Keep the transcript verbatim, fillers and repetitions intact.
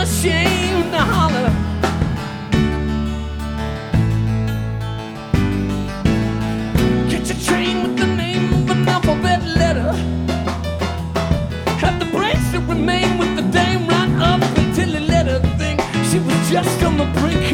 ashamed to holler. Catch a train with the name of an alphabet letter. Have the brains to remain with the dame right up until he let her think she was just on the brink